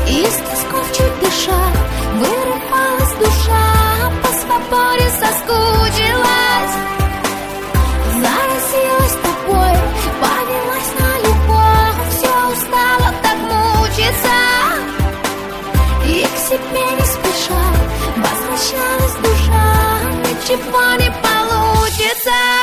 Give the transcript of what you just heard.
Из тисков чуть дыша вырывалась душа, по свободе соскучилась, заразилась тобой, повелась на любовь, все устала так мучиться, и к себе не спеша возвращалась душа, ничего не получится.